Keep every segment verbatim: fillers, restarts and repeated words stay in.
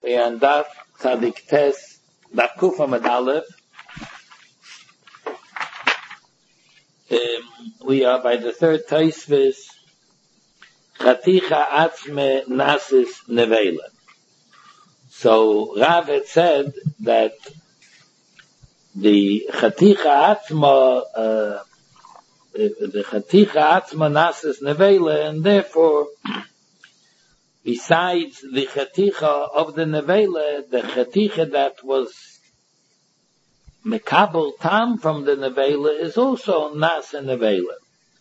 and Daf Tzadik Tes, Daf Kufa Medalev. Um, we are by the third Taisvis, Chaticha Atzme Nasis Nevela. So Rav had said that the Chaticha Atzma, uh, the Chaticha Atzma Nasis Nevela, and therefore, besides the Chaticha of the Nevela, the Chaticha that was Mekabel Tam from the Nevela is also Nas and Nevela.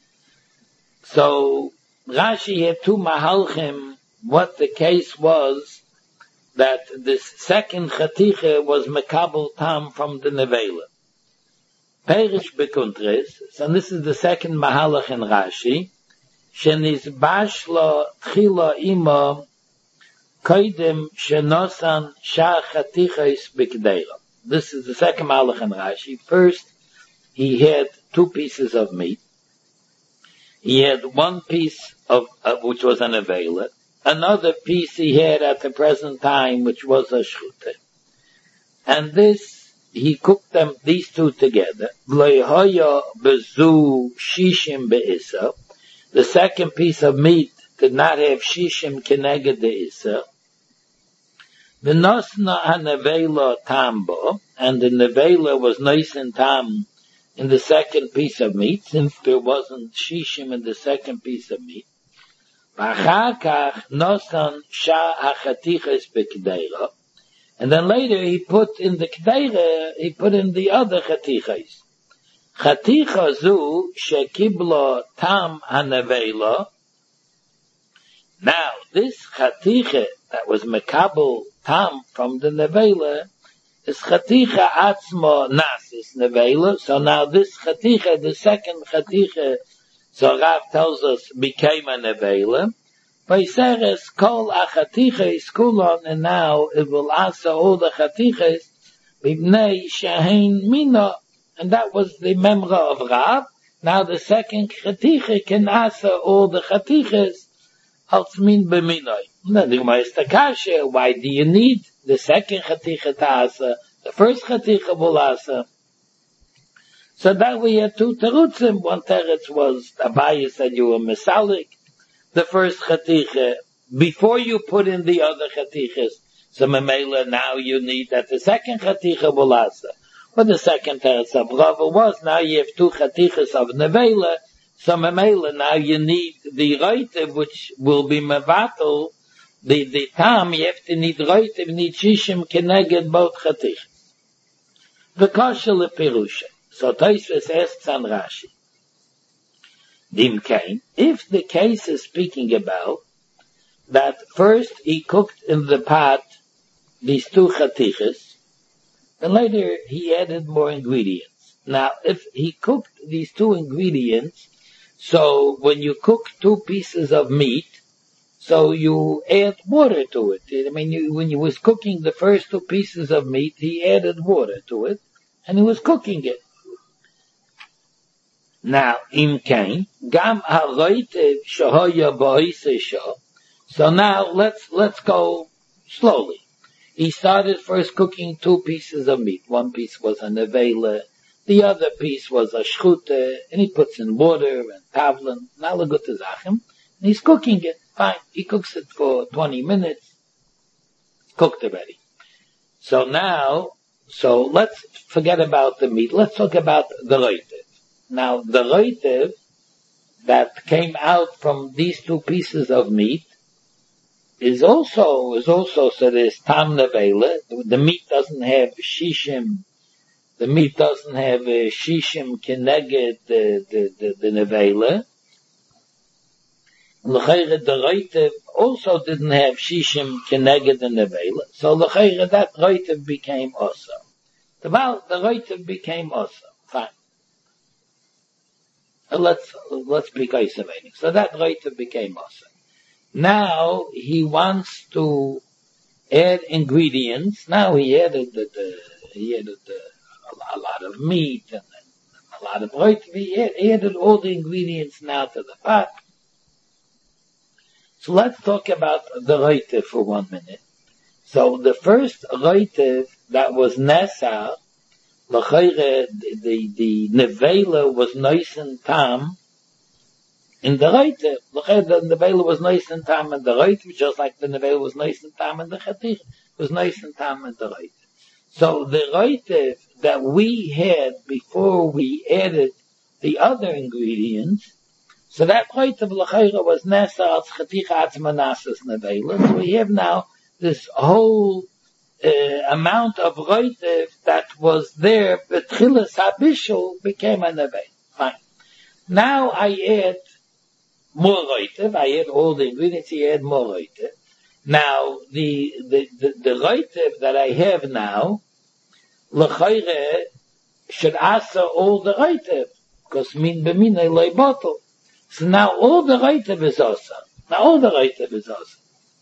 So Rashi had two Mahalchim, what the case was that this second Chaticha was Mekabel Tam from the Nevela. Perish Bekuntres, so this is the second Mahalach in Rashi, Shenizbash lo tchila ima koidem shenosan shah chatichos b'kdeira. This is the second Mahalach in Rashi. First, he had two pieces of meat. He had one piece of, uh, which was an avela. Another piece he had at the present time, which was a shchute. And this, he cooked them, these two together. V'loihoya bezu shishim be'isa. The second piece of meat did not have shishim keneged de'isa. The nosna hanevela tambo, and the nevela was nice and tam in the second piece of meat, since there wasn't shishim in the second piece of meat. V'achakach nosan sha hachatiches b'kdeira, and then later he put in the kdeira, he put in the other chatiches. Chaticha zu shekibla tam hanevela. Now, this chaticha that was mekabel tam from the nevela is chaticha atzma nasis nevela. So now this chaticha, the second chaticha, so Rav tells us, became a nevela. Vayseres kol achaticha is kulon, and now it will answer all the chatichas b'bnei shehein mina. And that was the memra of Rav. Now the second chaticha can answer all the chatichas als min b'minoi. Now the Gemara is the kasha, why do you need the second chaticha to answer? The first chaticha will answer. So that we had two terutzim. One teretz was Abaye said you were mesalik the first chaticha before you put in the other chatichas. So memela now you need that the second chaticha will answer. But the second teretz of Rava was, now you have two chatichas of nevela, so memela now you need the roitiv, which will be mevatel, the, the tam, you have to need roitiv, need shishim keneged both chatichas. V'kosher lepirusha. So Tosfos asks on Rashi, Dimkein, if the case is speaking about that first he cooked in the pot these two chatichas, and later he added more ingredients. Now, if he cooked these two ingredients, so when you cook two pieces of meat, so you add water to it. I mean, you, when you was cooking the first two pieces of meat, he added water to it, and he was cooking it. Now, im kain, gam haroitev shahoya ba'isa shah. So now let's let's go slowly. He started first cooking two pieces of meat. One piece was a nevela, the other piece was a shchute, and he puts in water and tavlin, nalagut zachem, and he's cooking it. Fine. He cooks it for twenty minutes. Cooked already. So now, so let's forget about the meat. Let's talk about the roitev. Now, the roitev that came out from these two pieces of meat is also, is also, so there's tam nevela. The meat doesn't have shishim. The meat doesn't have uh, shishim keneged the, the, the, the nevela. L'chayre, the roitev also didn't have shishim keneged the nevela. So l'chayre, that roitev became also. The, the roitev became also. Fine. Let's, let's be kaisavating. So that roitev became also. Now he wants to add ingredients. Now he added the, the he added the, a, a lot of meat and, and a lot of roitev. He, add, he added all the ingredients now to the pot. So let's talk about the roitev for one minute. So the first Reitev that was Nesa, the, the, the Nevela was nice and tam in the Reitev. The Nevela was nice and tam in the Reitev, just like the Nevela was nice and tam in the Chatich, was nice and tam in the Reitev. So the Reitev that we had before we added the other ingredients, so that Reitev L'chayra was Nesa als Chatich Atzma Nasas Nevela. So we have now this whole uh, amount of Reitev that was there, B'tchilas HaBishul became a Nevela. Fine. Now I add more Reitev, I add all the ingredients, I add more Reitev. Now, the, the, the, the Reitev that I have now, L'chayre, should answer all the Reitev, because min b'minay loy bottle. So now all the Reitev is also. Now all the Reitev is also.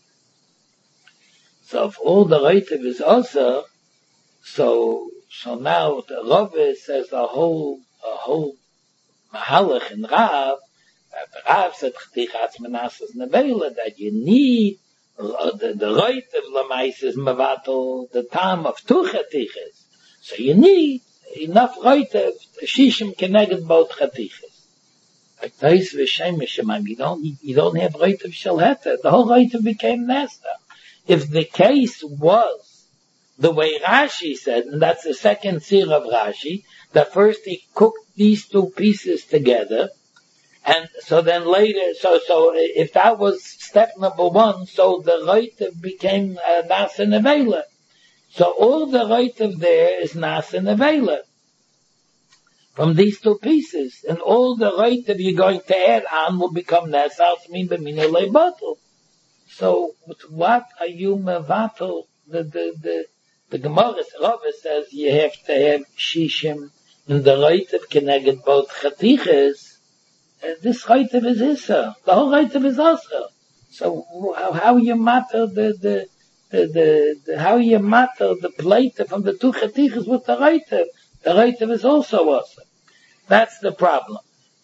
So if all the Reitev is also, so, so now the Rave says the whole, a whole Mahalach in Rav, that the Rav said, Chatich Atzma Nasas Nevela, that you need Uh, the, the Reitev Lamais is Mevatel, the time of two Chatiches. So you need enough Reitev, Shishim Keneged both Chatiches. Like Tais V'Shem you don't, you don't have Reitev Shalheta. The whole Reitev became Nesta. If the case was the way Rashi said, and that's the second seer of Rashi, that first he cooked these two pieces together, and so then later, so, so if that was step number one, so the Reitev became uh, Nasa Nevela. So all the Reitev there is Nasa Nevela. From these two pieces. And all the Reitev you're going to add on will become Nasa Min B'Minei Leibatel. So what are you Mevatel? The, the, the, the Gemara Rava says you have to have Shishim in the Reitev Keneged both Chatiches. Uh, this Reitev is Issa. The whole Reitev is Asa. So how, how you matter the, the, the, the, the, how you matter the plate from the two Chatiches with the Reitev? The Reitev is also Asa. That's the problem.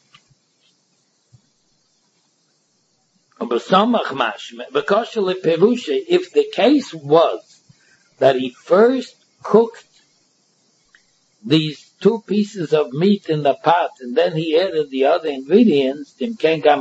If the case was that he first cooked these two pieces of meat in the pot, and then he added the other ingredients, so the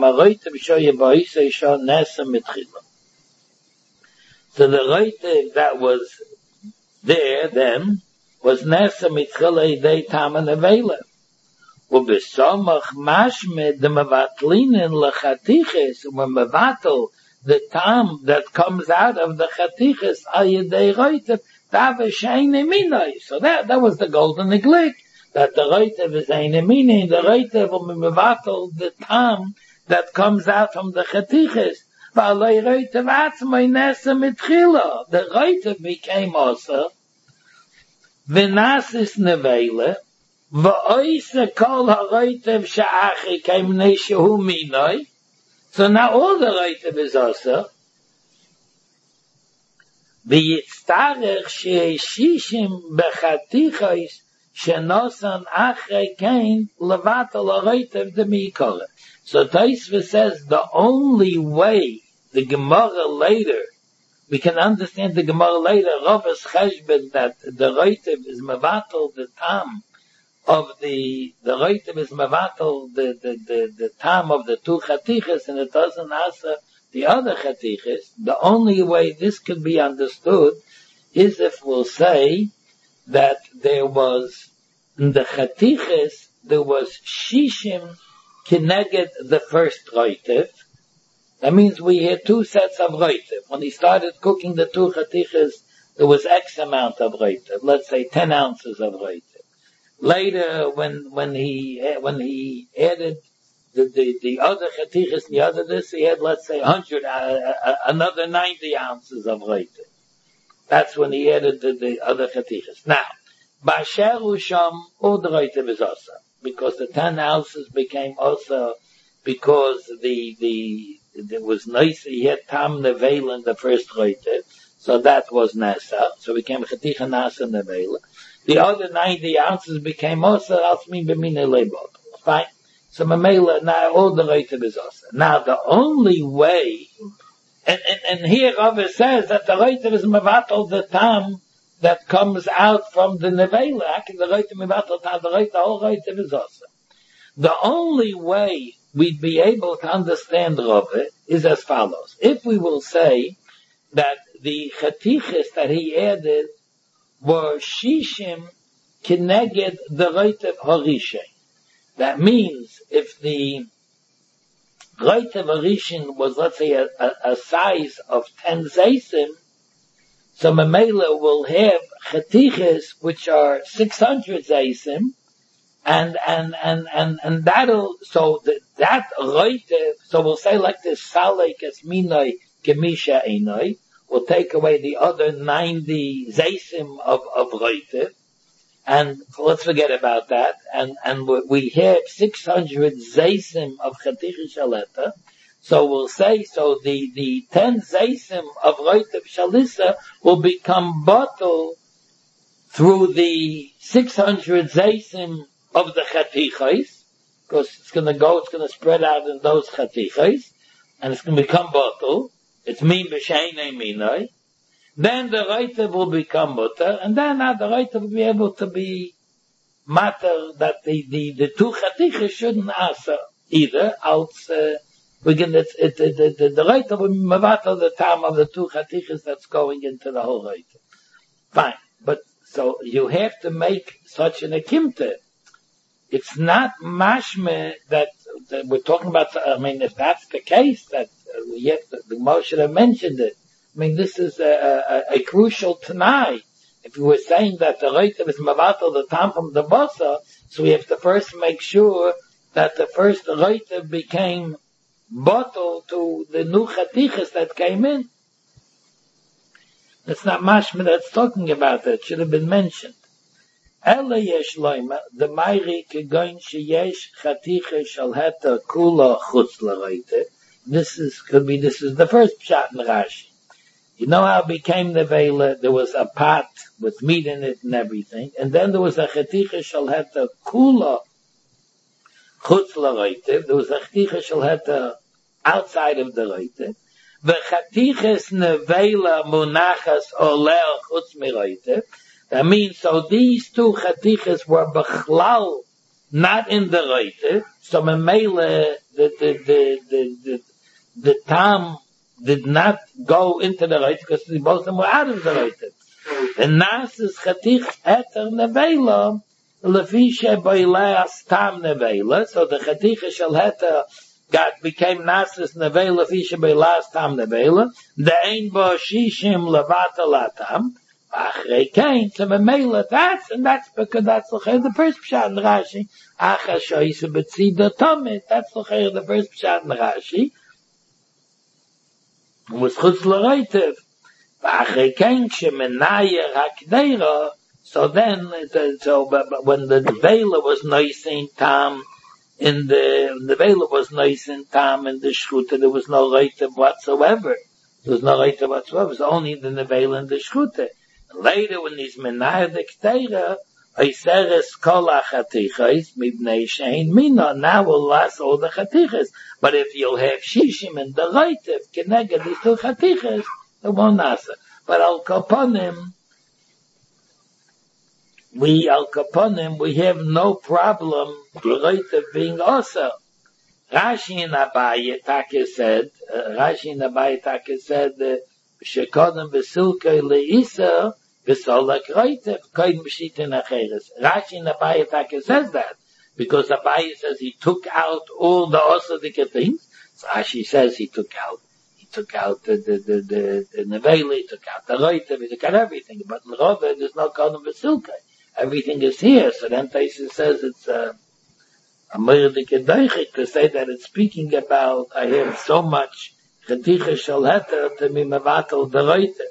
Reitev that was there then was Nesa Mitchila Idei Tam and Nevela. Ubesomach mashme the mevatlinen lechatiches, when mevatel the tam that comes out of the chatiches ayidei Reitev davasheine minay. So that that was the golden iglik. That the Reitev is ein emine, the Reitev will be mevatel the tam that comes out from the chatiches. V'alei Reitev atzmai nesa mitchila. The Reitev became also v'nasis nevela v'oisa kol ha-Reitev sha'achi k'imnei shehu minay. So now all the Reitev is also v'yitztarech she'eshishim b'chatichos shenosan achrei kain levatel ha-Reitev d'mikore. So Tosfos says the only way the Gemara later, we can understand the Gemara later, Ravas Cheshbon, that the Reitev is mevatel the tam of the, the Reitev is mevatel the, the, the, the tam of the two chatiches, and it doesn't answer the other chatiches. The only way this could be understood is if we'll say that there was, in the chatiches, there was shishim kineged the first Reitev. That means we had two sets of Reitev. When he started cooking the two chatiches, there was X amount of Reitev. Let's say ten ounces of Reitev. Later, when, when he, when he added the, the, the other chatiches, the other this, he had, let's say, one hundred, uh, uh, another ninety ounces of Reitev. That's when he added the, the other chatiches. Now, Ba'asher Usham, all the Reitev is also, because the ten ounces became also, because the, the, it was nice, he had Tam Nevela in the first Reitev, so that was Nasa, so became Chaticha Nasa Nevela. The other ninety ounces became also Alsmin B'minei Leibot. Fine. So Mamela, now all the Reitev is also. Now the only way And, and, and here Rava says that the Reiter is mevatel the tam that comes out from the nevela. How can the Reiter mevatel tam? The Reiter, the whole Reiter is also. The only way we'd be able to understand Rava is as follows. If we will say that the chatichas that he added were shishim kineged the Reiter harishay. That means if the Reiter harishin was, let's say, a, a, a size of ten zaysim, so Mamela will have chatichas which are six hundred zaysim, and, and, and, and, and that'll, so the, that Reiter, so we'll say like this, Salek es minoi kemisha einoi, will take away the other ninety zaysim of, of Reiter, and let's forget about that, and, and we have six hundred zaysim of chatichas shaleta, so we'll say, so the, the ten zaysim of Reiter shalisa will become bottled through the six hundred zaysim of the chatichas, because it's gonna go, it's gonna spread out in those chatichas, and it's gonna become bottled. It's min b'sheinei minoi. Then the Reiter will become mutter, and then now the Reiter will be able to be matter that the, the, the two chatichas shouldn't answer either, else, uh, we can, it, it, it, the, the Reiter will mevatel the time of the two chatichas that's going into the whole Reiter. Fine. But, so you have to make such an akimta. It's not mashme that, that we're talking about, I mean, if that's the case, that uh, yet the, the Moshe have mentioned it, I mean, this is a, a, a crucial tanai. If we were saying that the Reiter is mevatel the time from the basa, so we have to first make sure that the first Reiter became bottle to the new chatichas that came in. It's not mashma that's talking about that. It should have been mentioned. Ela yesh loima, the mayri kegoin sheyesh chaticha shal heta kula chutz l'Reiter. This is, could be, this is the first pshat in Rashi. You know how it became nevela? There was a pot with meat in it and everything, and then there was a chaticha shal heta kula chutz l'Reiter. There was a chaticha shal heta outside of the Reiter. V'chatiches nevela munachas oleh chutz mireiter. That means, so these two chatiches were bechlal, not in the Reiter. So memele, the, the, the, the, the, the tam did not go into the Reiter because both of them were out of the Reiter. The nasis chatich eter nevela, lefi sheboileas tam nevela. So the chatiche shall heter got became nasis nevela fisha by last time nevela. The ein bo shishim levatalatam. Achrei kain to memela. That's and that's because that's the first pshat in Rashi. Acha shoyse betzida tomit. That's the first pshat in Rashi. Was chutz l'Reiter. Achrei kain shemenayer hakdeira. So then, so when the nevela was noising tam. In the, the Vela was nice in Tam and the Shchuta, there was no Reiter whatsoever. There was no Reiter whatsoever. It was only the Nevela and the Shchuta. And later, when he's Menayah the Kteira, Oiseres kol ha-chatichas, mibnei shein mina, now we'll last all the chatichas. But if you'll have Shishim and the Reiter, Keneged these two chatichas, it won't answer. But Al Kaponim, we Al Kaponim, we have no problem Reiter being also. Rashi and Abaye Taka said, uh, Rashi and Abaye Taka said, Shekodem Besilke Leisa Besolak Reiter Koid Meshiten Acheres. Rashi and Abaye Taka says that because Abaye says he took out all the osodic things. So Rashi says he took out, he took out the the the the, the Nevela, he took out the Reiter, he took out everything. But in Rove there's no Kodem Besilke. Everything is here. So then Taisus says it's uh, a Mordechai Deichik to say that it's speaking about I have so much chaticha shel heter to me mevatel the Reiter.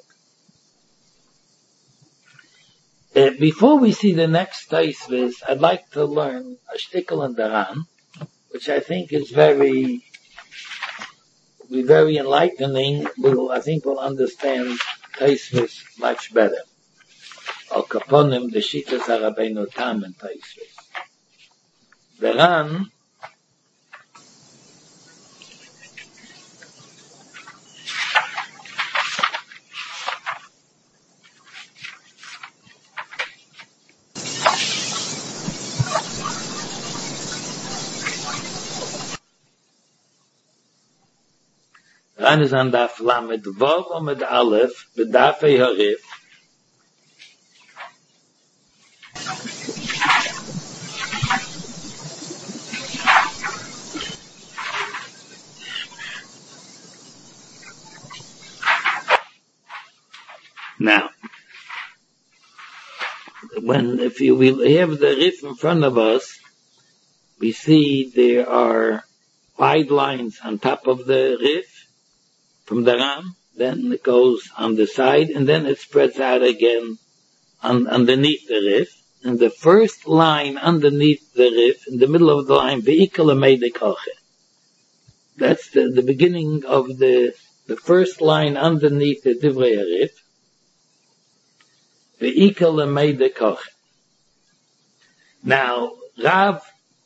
Uh, before we see the next Taisus, I'd like to learn a shtickle and daran, which I think is very, be very enlightening. We'll, I think we'll understand Taisus much better. Al Kaponim, the Shitas HaRabbeinu Tam and Taisus. Daran, Ran is an daf lamed vav und alef bedaf harif. Now, when if you will have the rif in front of us, we see there are wide lines on top of the rif from the ram, then it goes on the side, and then it spreads out again on, underneath the rif. And the first line underneath the rif, in the middle of the line, ve'ikal amei koche. That's the, the beginning of the the first line underneath the divrei rif. Ve'ikal amei koche. Now, Rav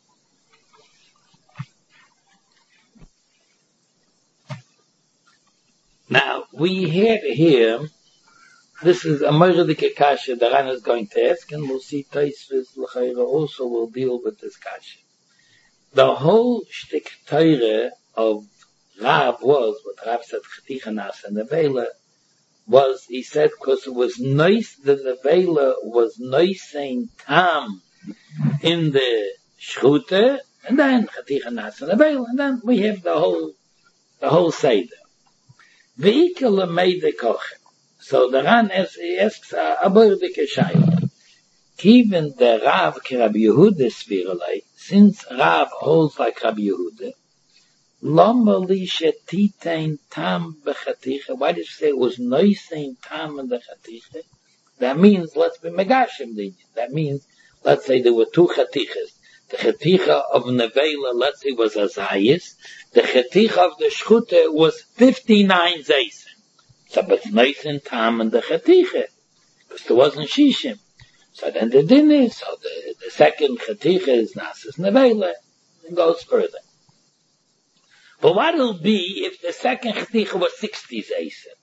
Now, we have here, this is a Moradike Kasha the Ran is going to ask, and we'll see Taisvis L'chaira also will deal with this Kasha. The whole shtick Teire of Rav was, what Rav said, Chaticha Nasa Nevela, was, he said, because it was nice, the Nevela was nice and tam in the Shchute, and then Chaticha Nasa Nevela, and then we have the whole, the whole Seder. Ve'ikal amei koche. So the Ran asks a bordike shayla. Given the Rav ke Rabbi Yehuda spiralei, since Rav holds like Rabbi Yehuda, lama li shetitein tam b'chaticha. Why did you say it was noisein tam in the chaticha? That means let's be megashim the. That means let's say there were two chatichas. The chaticha of nevela, let's say, was a zayis. The chaticha of the shchute was fifty-nine zaysim. So, but nice and tam and the chaticha, because there wasn't shishim. So then the din is, so the, the second chaticha is nasas nevela, and goes further. But what will be if the second chaticha was sixty zaysim?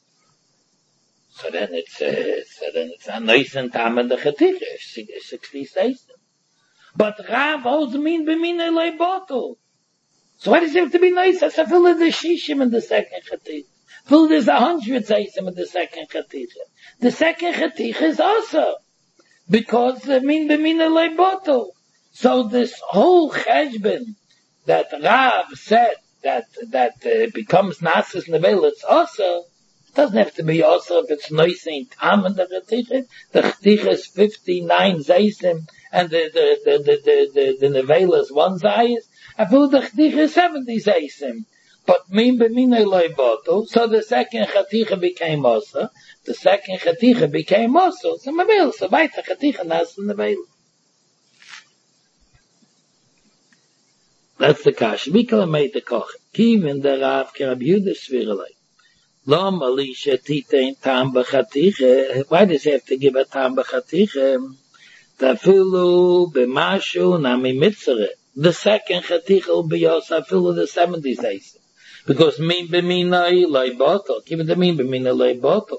So then it's, uh, so then it's a nice and tam and the chaticha, sixty zaysim. But Rav holds mean b'min elay bottle. So why does it have to be nice? I said, fill the shishim in the second chaticha. Fill there's a hundred zaysim in the second chaticha. The second chaticha is also because the mean b'min elay bottle. So this whole cheshbon that Rav said that that uh, becomes nasas nevel, it's also doesn't have to be also if it's nice and tam in the chaticha. The chaticha is fifty-nine zaysim. And the, the, the, the, the, the, the Nevela is one zayis. I feel the Chaticha is seventy zaysim. But min b'minay loy botel, so the second Chaticha became also. The second Chaticha became also. So Nevela, so weiter Chaticha nas in Nevela. That's the Kash. Mikal made the koch. Kivin the Rav ke Rabbi Yehuda svirelei. Lo mali shetitein tam b'chaticha. Why does he have to give a tam b'chaticha? Tafilu b'mashu nami mitzere. The second chaticha will be also afilu the seventy zaysim. Because min b'minai loy botol. Keep it the min b'minai loy botol.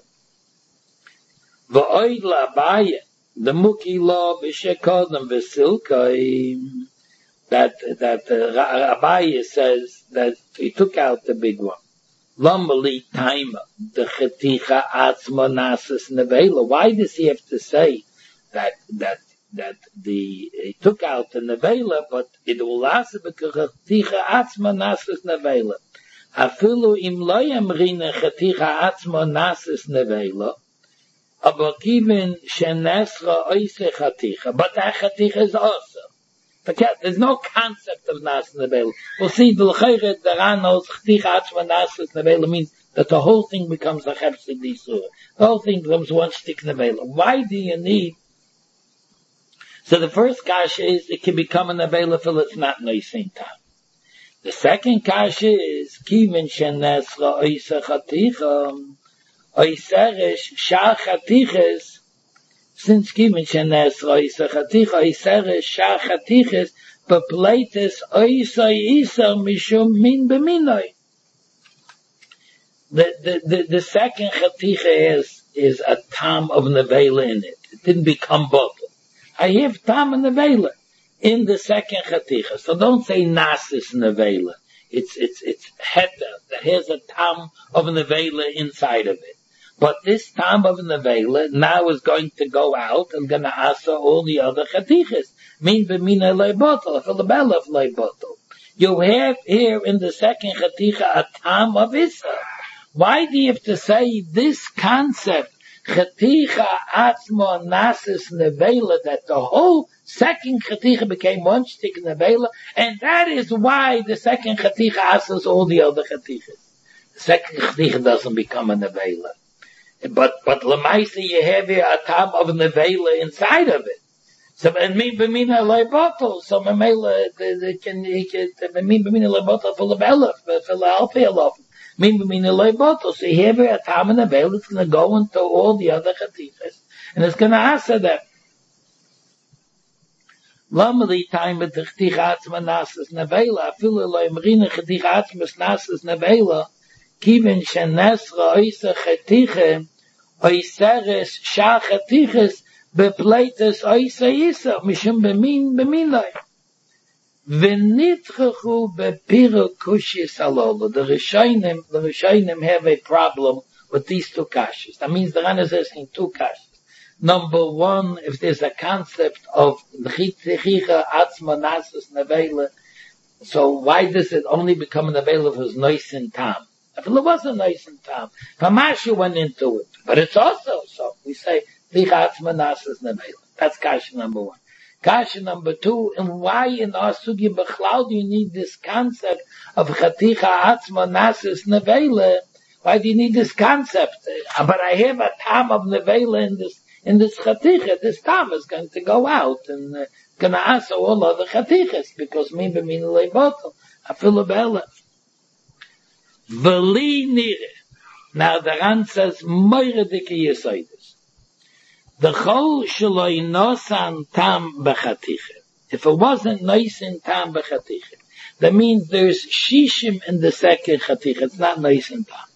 V'oid la'abaya. The muki lo b'shekodem v'silkai. That, that uh, Abaya says that he took out the big one. Lomali taima. The chaticha atzma nasas nevela. Why does he have to say that, that, that the, he took out the nevela, but it will last because chaticha atzma nasas nevela. Afilu im lo yamrina chaticha atzma nasas nevela, aber given shenesra oise chaticha, but that chaticha is also. There's no concept of nasas nevela. We'll see the l'chayret the Ranos chaticha atzma nasas nevela means that the whole thing becomes a chepsig disur. The whole thing becomes one stick nevela. Why do you need? So the first kasha is it can become a nevela till it's not noising time. The second kasha is kivin shenesra oisa chaticha oiseresh shar chatiches. Since kivin shenesra oisa chaticha oiseresh shar chatiches bepleites oisa isa mishum min b'minoi. The the the the second chaticha is is a tam of nevela in it. It didn't become bottle. I have tam and nevela in the second chaticha. So don't say nasis nevela. it's, it's, it's heter, that has a tam of a nevela inside of it. But this tam of a nevela now is going to go out and gonna answer all the other chatiches. Min b'mina leibotel, for the bell of leibotel. You have here in the second chaticha a tam of Issa. Why do you have to say this concept, chaticha atzmo nasis nevela, that the whole second chaticha became one stick nevela, and that is why the second chaticha answers all the other chatichas. The second chaticha doesn't become a nevela. But, but lemaisa you have here a tam of nevela inside of it. So, and mean b'mina leibotel, so memela, it can, it can, mean b'mina leibotel for the belef, for the alfi alof. Mean b'mina leibotel, so you have here a tam and a veil, it's gonna go into all the other chatichas, and it's gonna answer them. Lama li time with the chaticha atzma nasas nevela, afilu lo imrina chaticha atzma nasas nevela, kiven shenesra oisa chaticha, oiseres sha chatichas, bepleites oisa isa, mishum bemin beminai. V'nitchachu bepiru kushis alolo. The Rishonim, the Rishonim have a problem with these two kashas. That means the Ran is asking two kashas. Number one, if there's a concept of chiticha atzma nasus nevela, so why does it only become a nevela if it's nois in tam? If it wasn't nois in tam, Ramashu went into it. But it's also so. We say, chiticha atzma nasus nevela. That's kasha number one. Kasha number two, and why in our sugi b'chlal do you need this concept of chaticha atzma nasis nevela? Why do you need this concept? Uh, but I have a tam of nevela in this in this chaticha. This tam is going to go out and uh, going to answer all other chatichas because me b'min leibotel afilu be'elef v'li nire. Now the Ran says moire dike yisoidus. The chol shaloi nosan tam b'chaticha. If it wasn't nice in tam b'chaticha, that means there's shishim in the second chaticha. It's not nice in tam.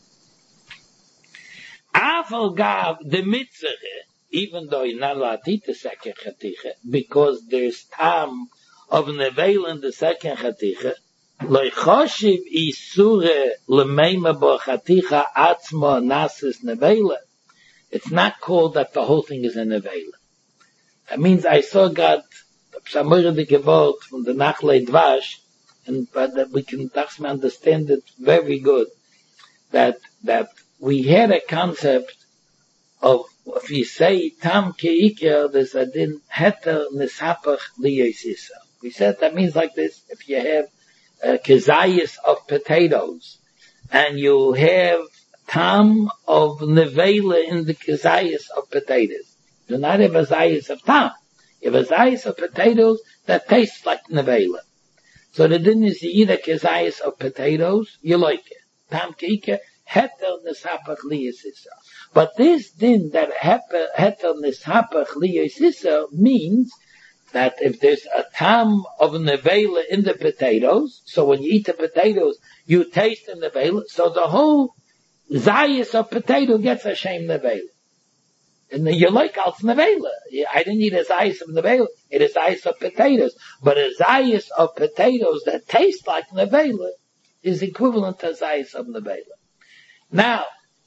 Afal gav the mitzvah, even though you're not allowed to eat the second chaticha, because there's tam of nevel in the second chaticha, lo choshiv isure lemeima bo chaticha atzma nasis nevela. It's not called that the whole thing is a nevela. That means I saw God, the Pshamura de Gevot from the Nachle Dvash, and but that we can understand it very good. That that we had a concept of if you say tam keikir, there's a din heter nisapach liyosisa. We said that means like this: if you have a kezayis of potatoes, and you have tam of nevela in the kezayis of potatoes. Do not have a zayis of tam. You have a zayis of potatoes that tastes like nevela. So the din is you eat a kezayis of potatoes, you like it. Tam keike, heter nishapach liyosisa. But this din that heter nishapach liyosisa means that if there's a tam of nevela in the potatoes, so when you eat the potatoes, you taste the nevela, so the whole zayis of potato gets a shame nevela. And then you like als nevela. I didn't eat a zayis of nevela, it is zayis of potatoes. But a zayis of potatoes that taste like nevela is equivalent to zayis of nevela. Now,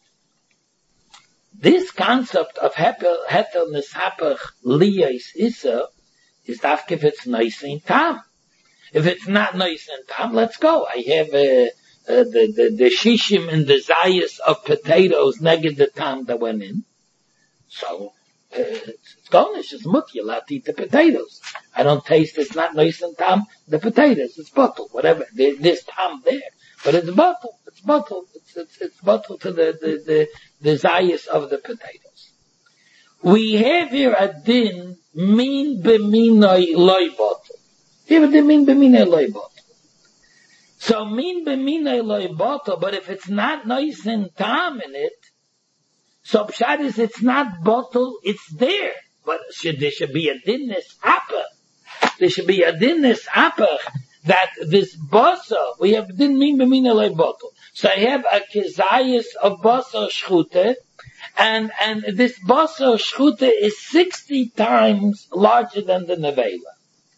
this concept of heter nishapach liyos isa is that if it's nice in tam. If it's not nice in tam, let's go. I have a Uh, the, the, the shishim and the zayis of potatoes neged the tam that went in. So, uh, it's, it's garnish, it's mut, you're allowed to eat the potatoes. I don't taste, it's not nice and tam, the potatoes, it's bottle, whatever. There, there's tam there. But it's bottle, it's bottle, it's, it's, it's bottle to the, the, the, the zayis of the potatoes. We have here a din, min b'minoi loy bottle. Here a din, min b'minoi loy bottle. So min b'minei loy bottle, but if it's not nice and tam in it, so pshat is it's not bottle, it's there. But should, there should be a dinnis apach. There should be a dinnis apach that this basa, we have din min b'minei loy bottle. So I have a kezayis of basa shchute, and, and this basa shchute is sixty times larger than the nevela.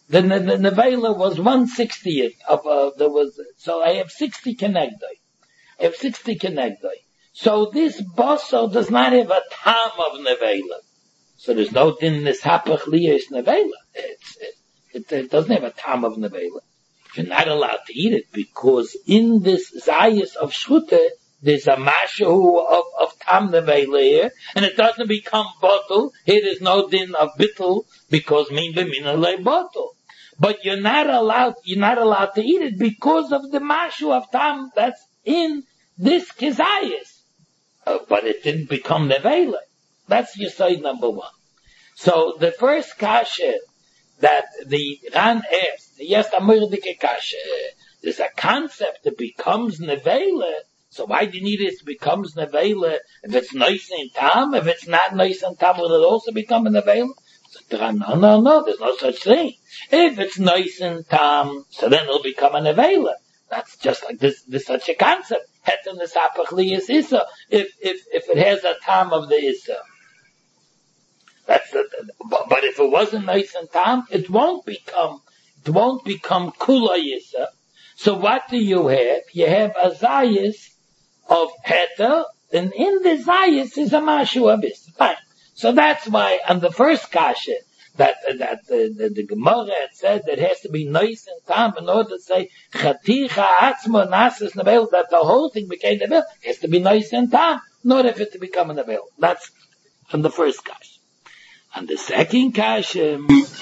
The, the, the nevela was one sixtieth of, uh, there was, so I have sixty kenegdoi. I have sixty kenegdoi. So this basar does not have a tam of nevela. So there's no din this hapach liyas nevela. It's, it, it, it doesn't have a tam of nevela. You're not allowed to eat it because in this zayis of shchute, there's a mashu of, of tam nevela here, and it doesn't become bottle. Here there's no din of bittul because min b'mina le bottle. But you're not allowed, you're not allowed to eat it because of the mashu of tam that's in this kizayis. Uh, but it didn't become nevela. That's your side number one. So the first kasha that the Ran asked, yes, the murdike kasha, there's a concept that becomes nevela. So why do you need it? It becomes nevela if it's nice in tam. If it's not nice in tam, will it also become a nevela? So the Ran, no, no, no, there's no such thing. If it's nice in tam, so then it'll become a nevela. That's just like this. This such a concept. Hetem nesapach liyas issa. If if if it has a tam of the issa. That's the, but, but if it wasn't nice and tam, it won't become, it won't become kula yisa. So what do you have? You have a zayis of heta, and in the zayis is a mashu abis. Fine. So that's why on the first kasha, that, that, the, the, the Gemara had said that it has to be nice and tam in order to say, chaticha atzma nasis nebel, that the whole thing became nebel, it has to be nice and tam, not if it to become a nebel. That's on the first kasha. And the second kasha,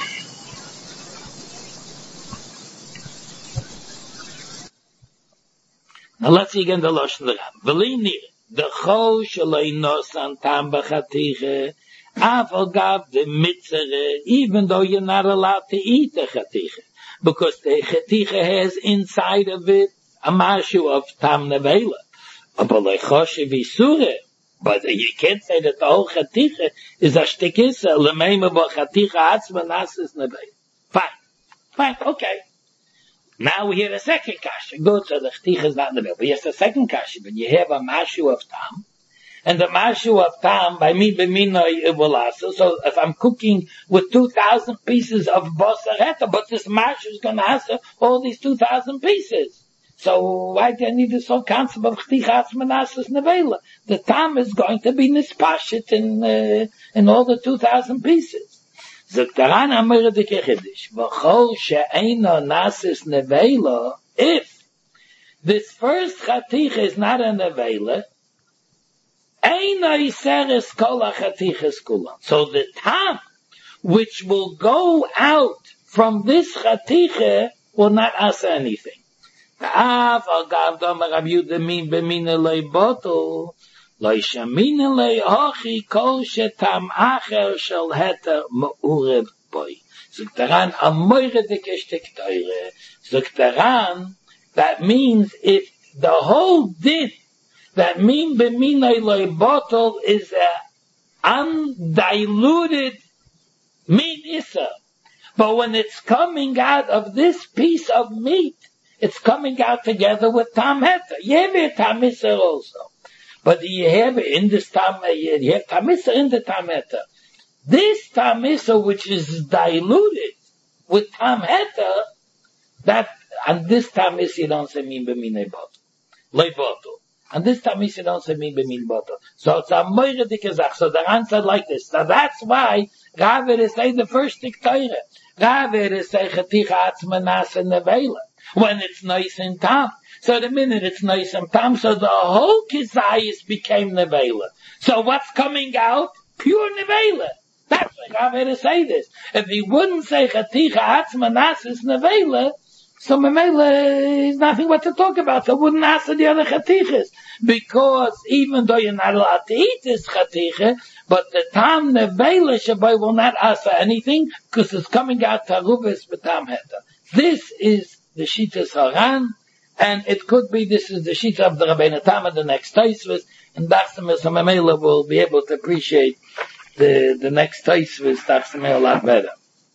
now let's see again the Lashon Ram. V'li nir, the chol shalei nosan tam b'chatiche, afal gav the mitzere, even though you're not allowed to eat the chatiche, because the chatiche has inside of it a mashu of tam nevela. But like choshev isure, but you can't say that the whole chatiche is a shtikisa, l'meima bo chatiche atzma nasis nevela. Fine. Fine, okay. Now we hear a second kasha. Good, so the chatiche is not nevela. But yes, the second kasha, but you have a mashu of tam, and the mashu of tam, by me, b'minoi, it will also. So if I'm cooking with two thousand pieces of basareta, but this mashu is going to answer all these two thousand pieces. So why do I need this whole concept of chtichas menasas nevela? The tam is going to be nispashit in, uh, in all the two thousand pieces. Zoktaran amir de kechidish, v'chol she'eino nasis nevela, if this first chaticha is not a nevela, eino iseres kol ha-chatichas kulan. So the tam, which will go out from this chaticha, will not answer anything. Af al gav dom Rab Yehuda min b'mina lei botel, loi shamina lei hochi kol shetam acher shel heter ma'urev boi. Zogt daran a moire dike shtik teure. Zogt daran, that means if the whole din, that min b'mina lei botel is a undiluted min issa. But when it's coming out of this piece of meat, it's coming out together with tam heta. You have a tam issa also. But you have in this tam, you have tam issa in the tam heta. This tam issa, which is diluted with tam heta, that, and this tam issa you don't say min b'minei bottle. Lei bottle. And this tam issa you don't say min b'min bottle. So it's a moire dikazach. So the answer like this. So that's why Rav is say the first diktaire. Rav is say chaticha atzma nasa nevela. When it's nice and tam. So the minute it's nice and tam, so the whole kizayis became nevela. So what's coming out? Pure nevela. That's why Rav had to say this. If he wouldn't say chaticha atzma nasis nevela, so memela is nothing what to talk about. So wouldn't answer the other chatichas. Because even though you're not allowed to eat this chaticha, but the tam nevela shabai will not answer anything, because it's coming out tarubis b'tam heta. This is the Shitas Haran, and it could be this is the Shita of the Rabbeinu Tam and the next Taisvus, and Dachsemes HaMemela will be able to appreciate the, the next Taisvus, Dachsemes a lot better.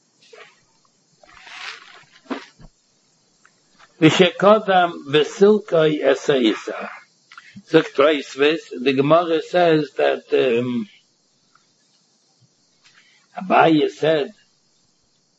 Vishekodam Vesilkoi Esaisa. So Taisvus, the Gemara says that, um, Abaye said,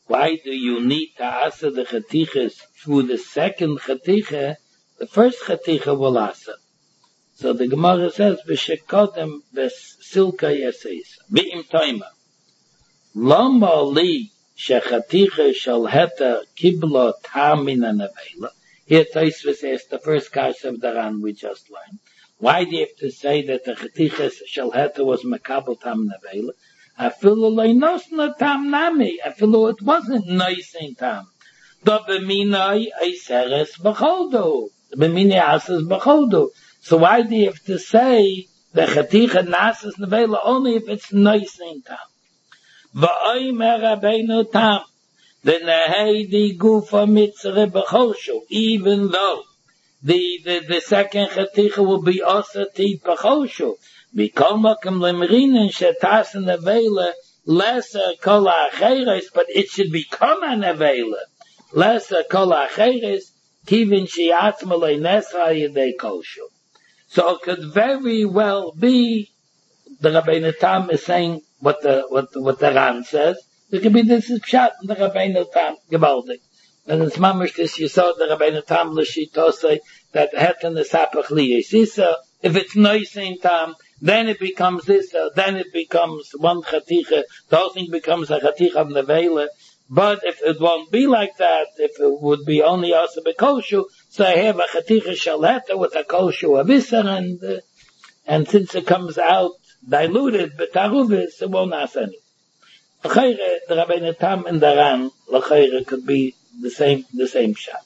why do you need to answer the chatiches through the second chatiche? The first chatiche will answer. So the Gemara says, "V'shekodem v'silka yaseis bi'im toima lama li shechatiche shel heta kibla tamin anavela." Here Tosfos asks the first case of the Ran we just learned. Why do you have to say that the chatiche shel heta was mekabel tam anavela? Afilu lo nosna tam nami. Afilu it wasn't nice in tam. Do b'minai eiseres b'choldo. B'minai asas b'choldo. So why do you have to say the chatiche nasas nevela only if it's nice in tam? V'oimer Rabbeinu tam. The nehei di gufa mitzre b'choshu. Even though the, the, the second chatiche will be also ti b'choshu. Mikol makom lemrinen shetas nevela lesser kol ha'acheres, but it should become a nevela lesser kol ha'acheres kivin she'atzma le'nesra yedei koshu. So it could very well be the Rabbeinu Tam is saying what the what the, what the Ran says. It could be this is pshat in the Rabbeinu Tam gebaldik, and it's mamish this you saw the Rabbeinu Tam l'shitosei that heten the sapach liyesisa. If it's nice in Tam, then it becomes this, uh, then it becomes one chatiche, the whole thing becomes a chatiche of nevela. But if it won't be like that, if it would be only also bekoshu, so I have a chatiche shaleta with a koshu avisar, and, uh, and since it comes out diluted, betaruvis, it won't ask any. L'chayre, the Rabbeinu Tam and the Ran, l'chayre could be the same, the same shot.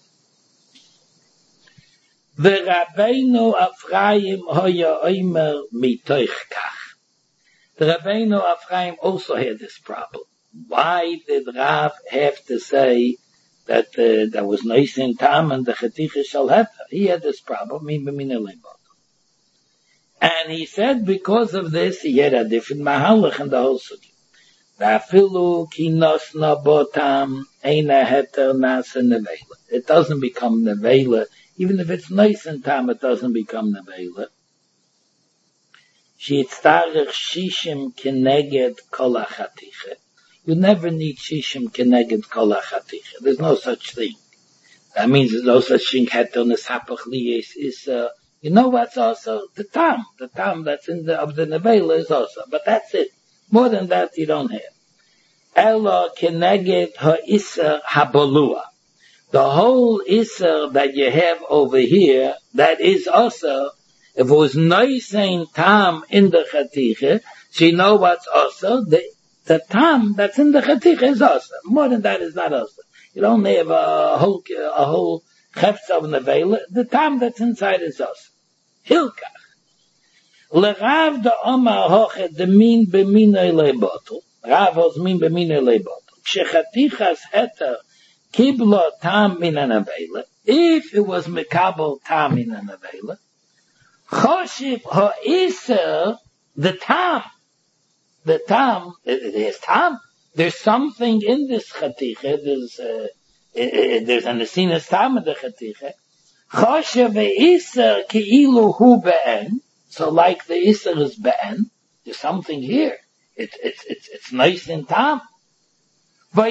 The Rabbeinu Ephraim hoya oimer mitoich kach. The Rabbeinu Ephraim also had this problem. Why did Rav have to say that uh, there was nice in tam and the chatiche shel heta? He had this problem. And he said because of this, he had a different mahalach in the whole sugi. V'afilu ki nosna bo tam eina heter nasa nevela. It doesn't become nevela. Even if it's nice in tam, it doesn't become nevela. She'itztarech shishim keneged kol hachatiche. You never need shishim keneged kol hachatiche. There's no such thing. That means there's no such thing. Heter nesapach liyes is, uh, you know what's also the tam. The tam that's in the of the nevela is also, but that's it. More than that, you don't have. Elo keneged ha'isser habolua. The whole Isser that you have over here, that is also, if it was nice in Tam in the Chatiche, so you know what's also, the, the Tam that's in the Chatiche is also. More than that is not also. You don't have a whole, a whole Chefz of Nevela, the Tam that's inside is also. Hilkach. L'Rav the Omar Hoche, the min b'minei leibotel. Rav was min b'minei leibotel. Shechatichas heter, Kibla tam min an avela. If it was mekabel tam min an avela, choshiv ha'isser, the tam, the tam, there's tam. There's something in this chatiche. There's uh, there's an asinas tam in the chatiche. Choshiv ha'isser ki'ilu hu be'en. So like the isser is be'en, there's something here. It's it's it's it's nice in tam. Now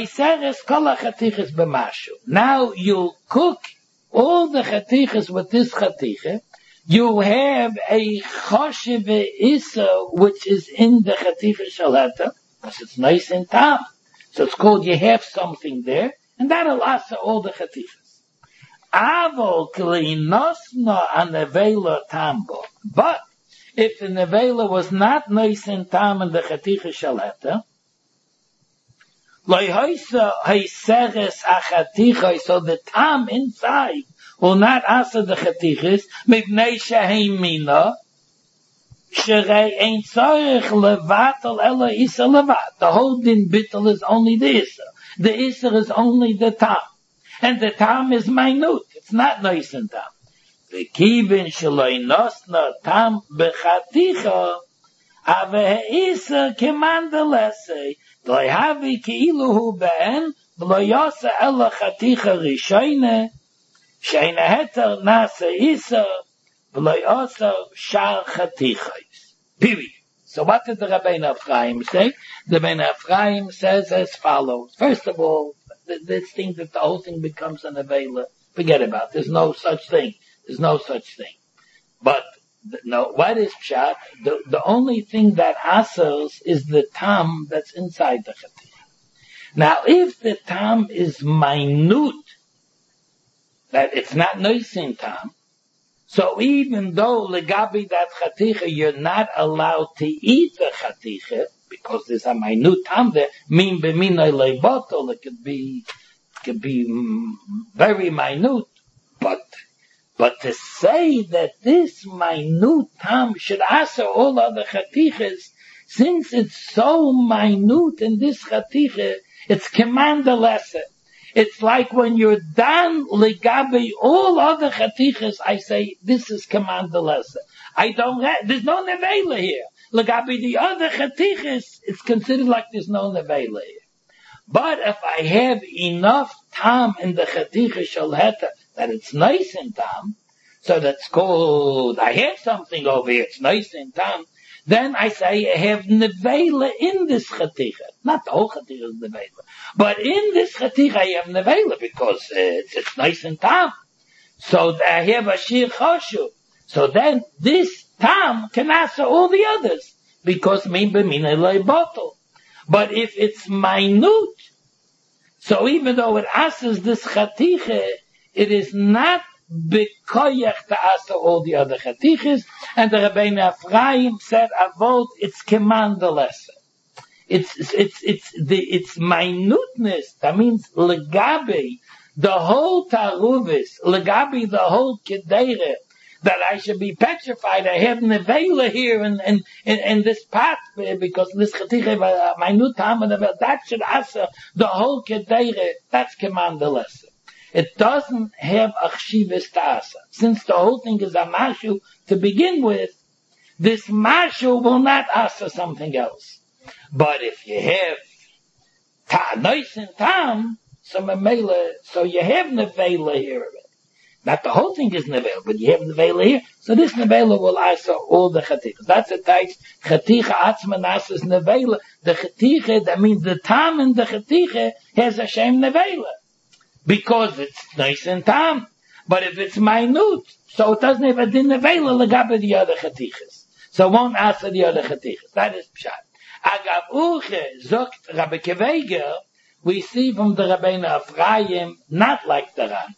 you cook all the chatiches with this chatiche. You have a choshev isa which is in the chatiche shalata, because it's nice and tam. So it's called you have something there, and that'll answer all the chatiches. Avol klinosna anevela tambo. But if the nevela was not nice and tam in the chatiche shalata, so the tam inside will not answer the chatiches. Mipnei shehem mina sherei ein tzarich levatel ela isa levat. The whole din bittel is only the isa. The isa is only the tam, and the tam is minute. It's not nice and tam. The kivin sheloi nosna tam bechaticha ave isa kemandelese. Lo yavi ki'iluhu be'en, lo yasa ela chaticha rishayne, she'ena heter nasa isa, lo yasa shar chatichais. Period. So what did the Rabbeinu Ephraim say? The Rabbeinu Ephraim says as follows. First of all, th- this thing that the whole thing becomes an avela. Forget about it. There's no such thing. There's no such thing. But, th- no, what is pshat? The, the only thing that asers is the tam that's inside the chaticha. Now, if the tam is minute, that it's not noisin tam, so even though legabi that chaticha, you're not allowed to eat the chaticha, because there's a minute tam there, min b'minay leibotel, it could be, it could be very minute, but, but to say that this minute tam should answer all other chatichas, since it's so minute in this chaticha, it's command the lesson. It's like when you're done legabi all other chatichas, I say, this is command the lesson. I don't have, there's no nevela here. Legabi the other chatichas, it's considered like there's no nevela here. But if I have enough tam in the chaticha shalheta that it's nice in tam, so that's called, I have something over here, it's nice in tam, then I say I have nevela in this chaticha. Not the whole chaticha is nevela. But in this chaticha I have nevela because uh, it's, it's nice and tam. So I have a shir choshu. So then this tam can answer all the others because min b'minay lo bottle. But if it's minute, so even though it answers this chaticha, it is not bekoyach to answer all the other chatichas, and the Rabbeinu Ephraim said, "Avod, it's command the lesson. It's it's it's the it's minuteness. That means legabi the whole taruvis, legabi the whole kedera. That I should be petrified. I have nevela here and and and this path because this chaticha minute time and that should answer the whole kedera. That's command the lesson. It doesn't have achshivas ta'asa. Since the whole thing is a mashu to begin with, this mashu will not answer something else. But if you have ta'anois and tam, so memela, so you have nevela here. Not the whole thing is nevela, but you have nevela here. So this nevela will answer all the chatichas. That's a type, chaticha atzman answers nevela. The chaticha, that means the tam in the chaticha has a shem nevela. Because it's nice and tam. But if it's minute, so it doesn't have a din nevela legabe the other chatichas. So it won't answer the other chatichas. That is pshat. Agav uche, zokt Rabbi Keveger, we see from the Rabbeinu Ephraim, not like the Ran.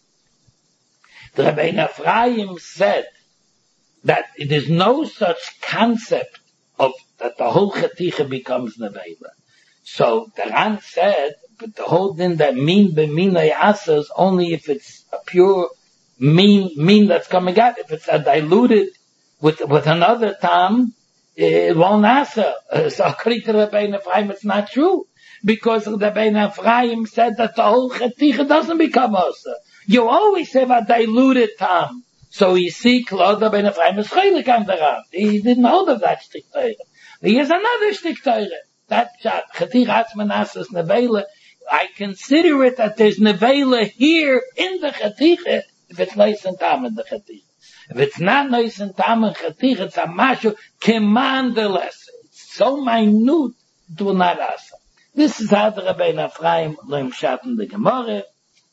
The Rabbeinu Ephraim said that it is no such concept of that the whole chaticha becomes nevela. So the Ran said, but the whole thing that mean b'minay asas only if it's a pure mean mean that's coming out. If it's a diluted with with another tam, it won't answer. Uh, so according to the Rabbeinu Ephraim, it's not true because the Rabbeinu Ephraim said that the whole chaticha doesn't become asa. You always have a diluted tam. So you see, Claude Rabbeinu Ephraim is chaylik on the Ram. He didn't hold of that shtik Torah. Here's another shtik Torah. That chaticha atzman asas nevela. I consider it that there's nevela here in the chaticha if it's nice and tam in the chaticha. If it's not nice and tam in chaticha, it's a mashu command the lesson. It's so minute, it will not answer. This is how the Rabbeinu Ephraim learned pshat in the Gemara.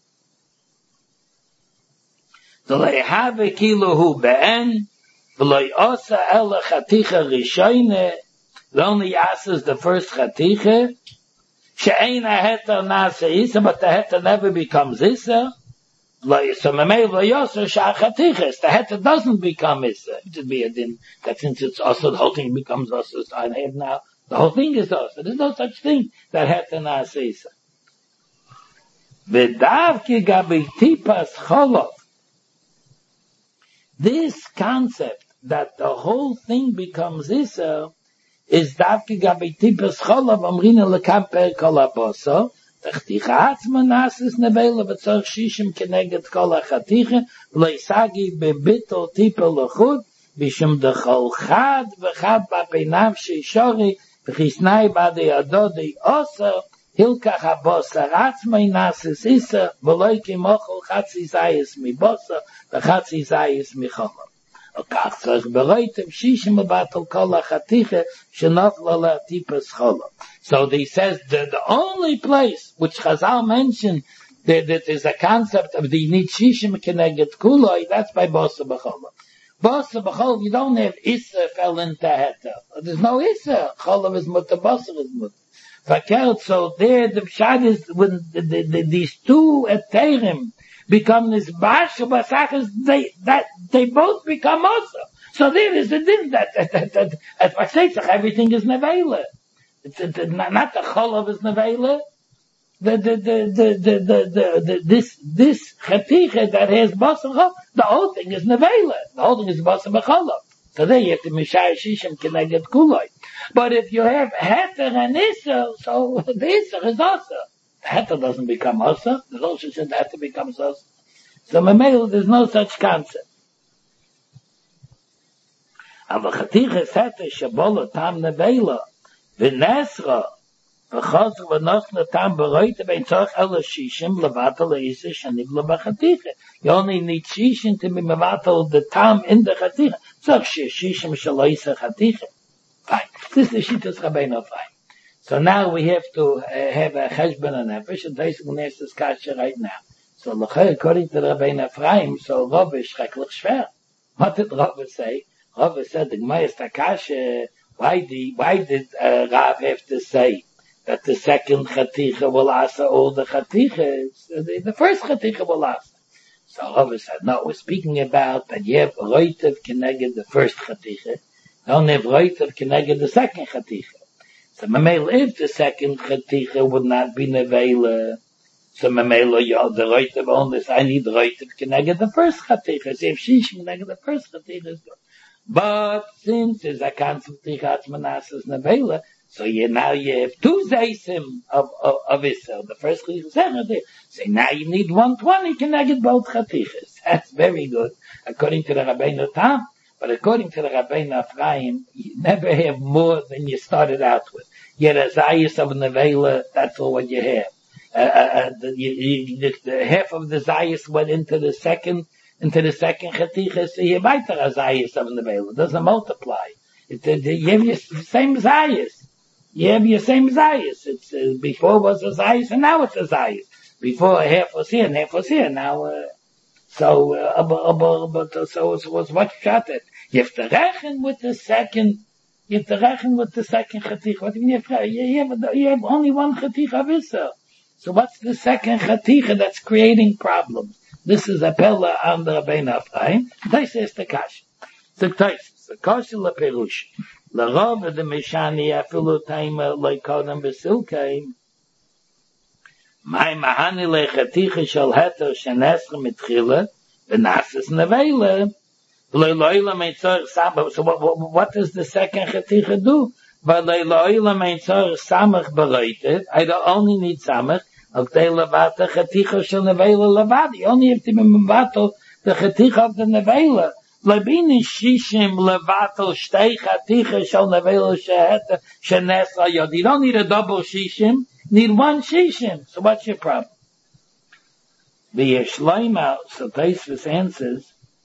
The leihabe kiluhu be'en, v'loi osa ela chaticha rishoyne, the only answers the first chaticha, she'ein ha-heter nasa isa, but the heter never becomes isa. So memei v'yosa sha'chatichas, the heter doesn't become isa. It should be a din that since it's also the whole thing becomes also. So I have now the whole thing is also. There's no such thing that heter nasa isa. V'davki gabi tipas cholov. This concept that the whole thing becomes isa is davki gabi tipas cholov amrina lekaper kolaboso. Chaticha atzma nasis nevela v'tzorch shishim keneged kol hachaticha v'loisagi bebitol tipa lechud b'shum dechol chad v'chad b'peinav sheishori v'chisnai b'adei adodei osa hilkach habosar atzma nasis isa v'loi kimochol chatzi zayis mibosa v'chatzi zayis micholam. וכך צריך ברויטב שישים לבטל כל החתיכה שנפלה לטיפס חולה. So he says that the only place which Chazal mentioned that, that is a concept of the need shishim keneged kuloi, that's by Bosa B'chola. Bosa B'chola, you don't have Issa fell into Heta. There's no Issa. Chola is mutter, Bosa is mutter. Verkehrt, so there the pshat is when the, the, the, these two eterim become this bash basachas, they that they both become also. So there is the din that that that, that at Vasetzach everything is nevela. It's, it's not, not the cholav is nevela. The the the the the the, the, the this this chaticha that has basachah, the whole thing is nevela. The whole thing is basach cholav. So there you have to mishai shishim keneged kuloi. But if you have heter and issa, so the issa is also. The heter doesn't become asa. The Rosh said the heter becomes asa. So memel, there's no such concept. Aber chatiches heter shabola tam nevela v'nesra v'chazr v'nochna tam beroite bein tzorch ela shishim levatel le'isa shanibla b'chatiche. You only need shishim to be mevatel the tam in the chatiche. Tzorch shishim shaloisa chatiche. Fine. This is the Shittas Rabbeinu fine. So now we have to uh, have a cheshbon and nefesh, and Taisa will ask this kasha right now. So according to Rabbeinu Ephraim, so Rav is schrecklich schwer. What did Rav say? Rav said the Gemara is the kasha. Why did why did uh, Rav have to say that the second chaticha will answer all the chatichas? The, the first chaticha will answer. So Rav said, no, we're speaking about that you have roitev keneged the first chaticha. Only have roitev keneged the second chaticha. So Mamela, if the second chaticha would not be nevela, so Mamela, you the roitev only, I need roitev keneged the first chaticha. So if shish keneged the first chaticha is good. But since there's a concept of Manasas nevela, so you now you have two zaysim of of, of Israel. The first chaticha, so now you need one twenty keneged both chatichas. That's very good, according to the Rabbeinu Tam. But according to the Rabbeinu Ephraim, you never have more than you started out with. You had a zayis of nevela, that's all what you have. Uh, uh, the, you, you, the, the half of the zayis went into the second, into the second chaticha, so you might have a zayis of nevela. It doesn't multiply. It, uh, you have your same zayis. You have your same zayis. It's, uh, before was a zayis and now it's a zayis. Before half was here and half was here, now, uh, so, uh, but, but, but, so it was what shot it. You have to reckon with the second, you have to reckon with the second chaticha. What do you mean? You have, you have only one chaticha of Israel. So what's the second chaticha that's creating problems? This is a pella on the Rabbeinu Ephraim. This is the kasha. The Taisus, the kasha leperush. L'rov the mishani afilu taima loikodem besilkei. My mahani lechaticha shel heter shenesra mitchila v'nasas nevela. So what, what, what does the second chaticha do? I don't only need samach. You only have to be mevatel the chaticha of the nevela. Labini shishim levatel shtei chaticha shel nevela sheheta shenesra yod. You don't need a double shishim. You need one shishim. So what's your problem? The Yeshleima, so Taisvis answers,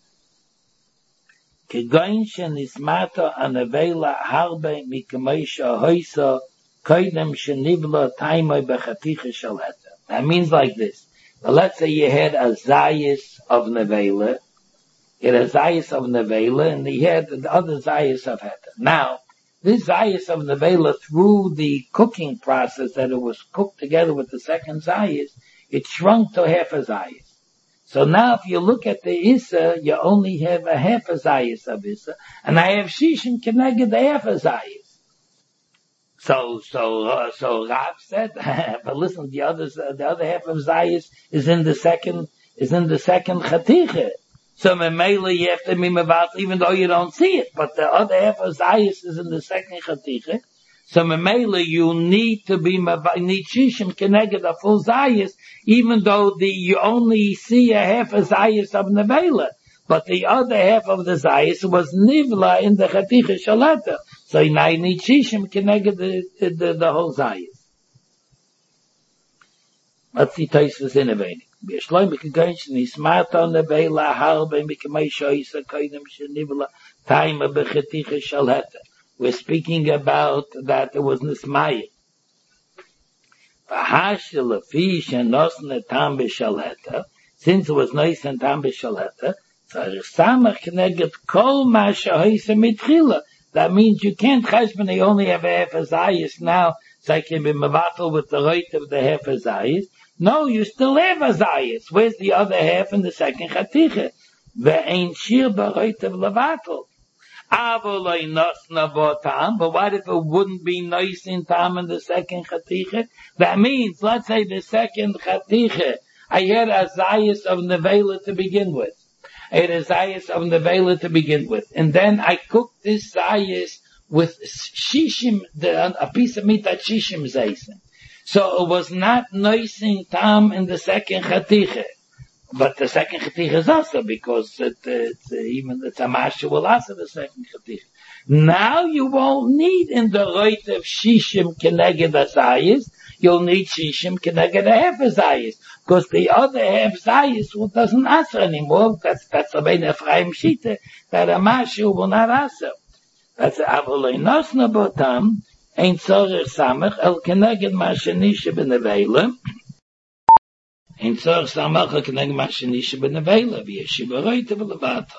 כגוין שנסמטו הנבלה הרבה מכמיישה הויסו קודם שנבלה תיימוי בחתיכה של הטר. That means like this. Well, let's say you had a zayis of nevela, you had a zayis of nevela, and you had the other zayis of heter. Now, this zayis of nevela, through the cooking process that it was cooked together with the second zayis, it shrunk to half a zayis. So now if you look at the Issa, you only have a half a zayis of Issa, and I have Shishim keneged the half a zayis. So, so, uh, so Rav said, but listen, the other, the other half of zayis is in the second, is in the second chaticha. So memela you have to be mevatel, even though you don't see it, but the other half of zayis is in the second chaticha. So memela you need to be need shishim keneged a full zayis, even though the you only see a half a zayis of nevela, but the other half of the zayis was nivla in the chaticha shalata. So now you need shishim keneged the, the the the whole zayis. Let's see Taisvis innovating. Bishloim Kaganshin is Mata Nevela Harbe Mikamaisha Kainam Shenivla Time of Becheticha Shalheta. We're speaking about that it was Nismaya. Vahashil Fish and Nosne Tam Bishalheta, since it was nice and Tam Bishalheta, Samach Neged Kol Masha Haisa Mitchila. That means you can't cheshbon, you only have a half a zayis now, so I can be mevatel with the right of the half a zayis. No, you still have a zayis. Where's the other half in the second chaticha? Ve'ein shir b'reit of levatel. Avolei nosna bo tam, but what if it wouldn't be nice in tam in the second chaticha? That means, let's say the second chaticha, I had a zayis of nevela to begin with. I had a zayis of nevela to begin with. And then I cooked this zayis with shishim, the, a piece of meat that shishim zaysin. So it was not noising tam in the second chaticha. But the second chaticha is also because it, it's, even the tamasha will also the second chaticha. Now you won't need in the right of shishim keneged azayis, you'll need shishim keneged a half azayis. Because the other half zayis doesn't answer anymore. That's, that's a bein Ephraim Shita, that a mashu will not answer. That's avolei nosna botam, ein tzorech samach, el keneged mashanisha b'nevela, ein tzorech samach, el keneged mashanisha b'nevela, v'yeshiva roita v'levato.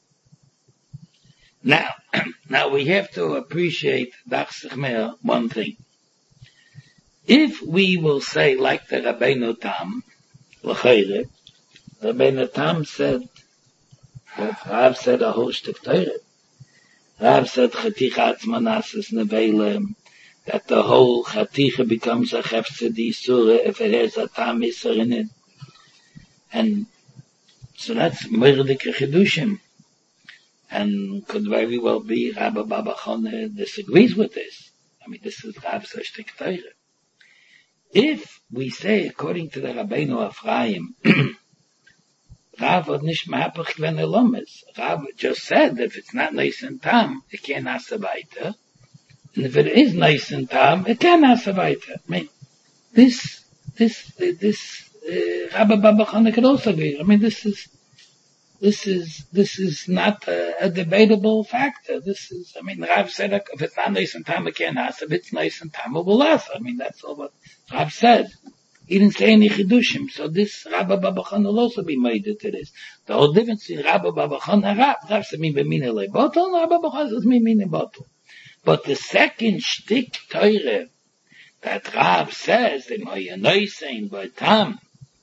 Now, now we have to appreciate one thing. If we will say like the Rabbeinu Tam, l'chayre, Rabbeinu Tam said, that Rav said a whole shtik Torah. Rav said Chaticha Atzmanasas Nevela, that the whole Chaticha becomes a Chefzedi Surah if it has a Tam Isser in it. And so that's Merdik Chidushim. And could very well be Rabbi Baba Chone disagrees with this. I mean, this is Rav's shtik Torah. If we say, according to the Rabbeinu Ephraim, Rav would nicht mahapach gwen elomes. Rav just said, if it's not nice and tam, it can't asa weiter. And if it is nice and tam, it can asa weiter. I mean, this, this, this, uh, Rabbi Baba Chana could also agree. I mean, this is, this is, this is not a, a debatable factor. This is, I mean, Rav said, if it's not nice and tam, it can't asa. If it's nice and tam, it will asa. I mean, that's all what Rav said. He didn't say any chidushim, so this Rabbi Baba Chana will also be made to this. The whole difference in Rabbi Baba Chana and Rav, Rav said me b'mine le bottle, and Rabbi Baba Chana says me b'mine bottle. But the second shtik Torah that Rav says, the moya noisein by tam,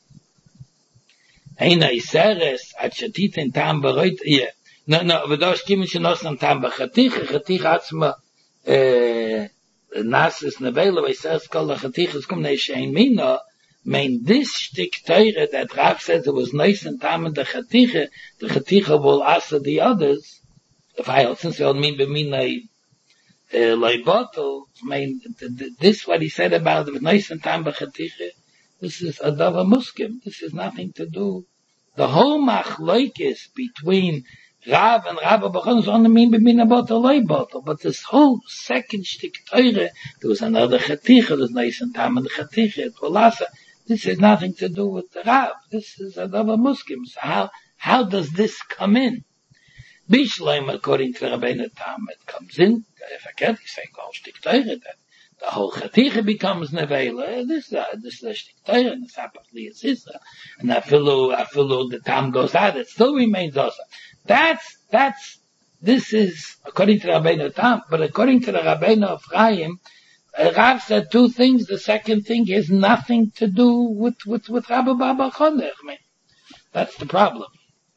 eina iseres at shatitin tam beroit, yeah. No, no, v'dosh kimin shenosnam tam b'chatich, chatich atzma, eh, nasis nevela, v'yiseres kol ha'chatichas kum ne'shein mina, mean this shtik Torah that Rav says it was nice and tam in the chaticha, the chaticha will answer the others. If I, since I don't mean b'minay leibotel, I mean, this what he said about the nice and tam b'chaticha, this is a dava muskim. This has nothing to do. The whole machloikis between Rav and Rabbi Bachon is only mean b'minay botel leibotel, but this whole second shtik Torah, there was another chaticha, there was nice and tam in the chaticha, it will answer. This has nothing to do with the Rav. This is a dava muskim. So how, how does this come in? Bishleim, according to Rabbeinu Tam, it comes in, if I can't, he's saying, oh, shtik Torah, that the whole chaticha becomes nevela. This, uh, this is a shtik Torah, and it's apparently a sisa. And I feel, I feel the Tam goes out, it still remains also. That's, that's, this is, according to Rabbeinu Tam, but according to the Rabbeinu Ephraim, Uh, Rav said two things. The second thing has nothing to do with, with, with Rabbi Baba Chonech. I mean, that's the problem.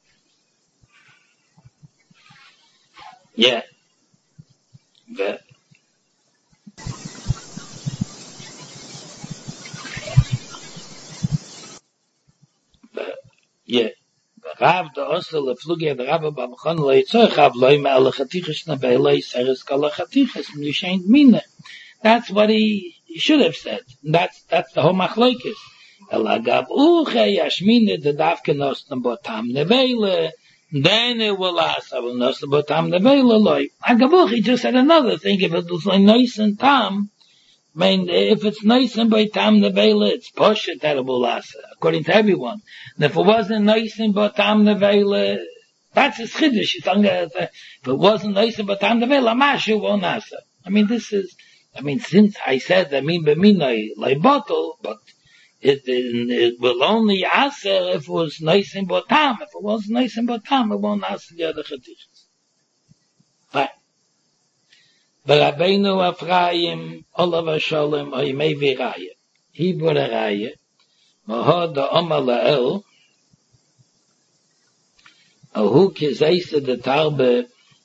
Yeah. The, the, yeah. Rav the Osel the Fluge the Rabbi Baba Chonech leitzor Rav loy me'al chatichas nebelei seres kol chatichas m'nishain mina. That's what he, he should have said. That's, that's the whole machlokes. Elagav uche yashmine the davke nosna botam nevele. Then it will ask, I will nosna botam nevele loy. Agav uche, he just said another thing. If it was like nice and tam, I mean, if it's nice and by tam nevela, it's poshet terrible lasa, according to everyone. And if it wasn't nice and by tam nevela, that's a chiddush. It's unga, if it wasn't nice and by tam nevela, mashu won't nasa. I mean, this is, I mean, since I said, I mean, b'minai, like bottle, but it, it, it will only aser if it was nice and by tam. If it wasn't nice and by tam, it won't aser the other chiddushs. Fine. Rabbeinu Ephraim, Olav Shalom, Oymei Viraya. He brought a raya. Mahod the Omar La'el, Ahu Kizaisa the Tarbe,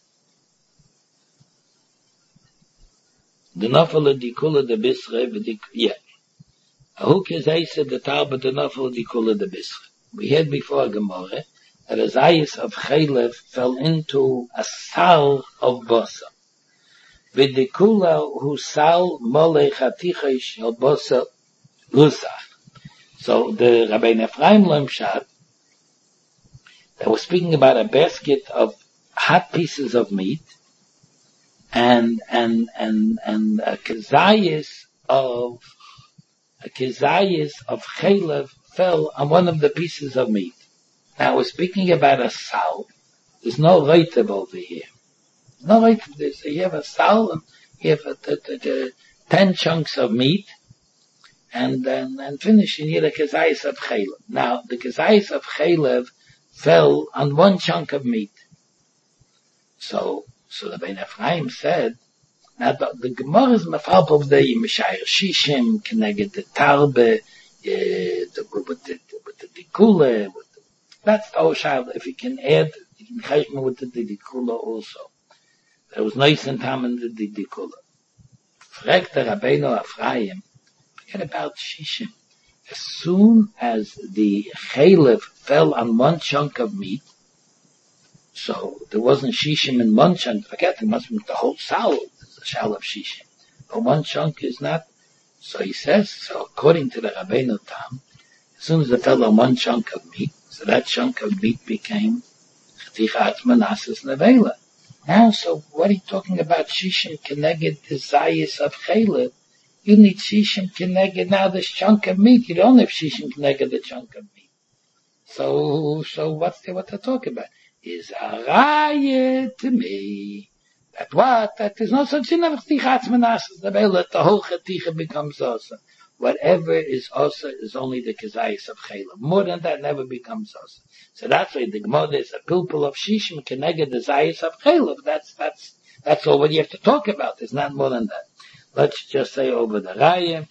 the Nafala Dikula the Bisre, yeah. Ahu Kizaisa the Tarbe, the Nafala Dikula the Bisre. We had before Gemara that a Zayis of Chaylev fell into a sal of Bosa. V'dikula hu sal mole chaticha shel bosa lusach. So the Rabbeinu Ephraim Lemshad, they were speaking about a basket of hot pieces of meat, and and and and a kezayis of a kezayis of chaylev fell on one of the pieces of meat. Now we're speaking about a sal. There's no reitev over here. No, like this. You have a sal, and you have a, a, a, a, ten chunks of meat, and then and finish. You need a kezayis of chaylev. Now, the kezayis of chaylev fell on one chunk of meat. So, so the Ben Ephraim said, now the, the Gemara is mafalp of the Mishayir Shishim, connected the Tarbe, uh, the, with the, with the Dikula, with the, that's the Oshal. If you can add, you can cheshma with the Dikula also. There was nice and tam in the Dikula. Fragt the Rabbeinu Ephraim, forget about Shishim. As soon as the chaylev fell on one chunk of meat, so there wasn't Shishim in one chunk, forget, it must be the whole salad, there's a shal of Shishim. But one chunk is not, so he says, so according to the Rabbeinu Tam, as soon as it fell on one chunk of meat, so that chunk of meat became Chticha Atzmanasas Nevela. Now, so what are you talking about? Shishim keneged the zayis of chaylev. You need shishim keneged now this chunk of meat. You don't have shishim keneged the chunk of meat. So, so what's the, what they're talking about? Is a raya to me. That what? That there's no such thing as chticha atzmanasas nevela. The whole chticha becomes awesome. Whatever is also is only the kezayis of chaylev. More than that never becomes also. So that's why the Gemara is a pilpul of shishim keneged the zayis of chaylev. That's that's that's all what you have to talk about. There's not more than that. Let's just say over the raya.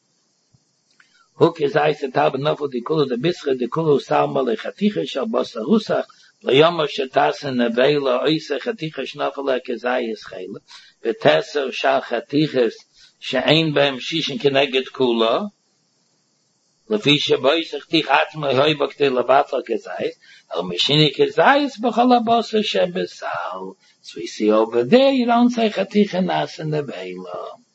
Hu kezayis etab nafel dikulu the bisre dikulu salma lechaticha shal basa rusach leyama shetasen nevela oisa chaticha shnafel kezayis chaylev v'teser shal chatichas she'ein behem shishim keneged kula. לפי שבויסך תיך עצמי הוי בקטי לבטל כזייס, אבל משיני כזייס בכל הבוסר שבסל. So we see over there, you don't say chaticha nas in the veila.